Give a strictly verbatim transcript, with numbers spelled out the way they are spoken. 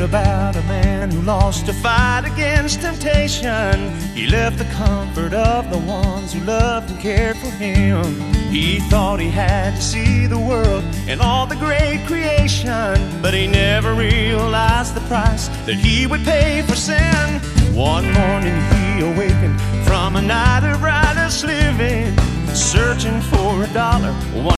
about a man who lost a fight against temptation. He left the comfort of the ones who loved and cared for him. He thought he had to see the world and all the great creation, but he never realized the price that he would pay for sin. One morning he awakened from a night of riotous living, searching for a dollar.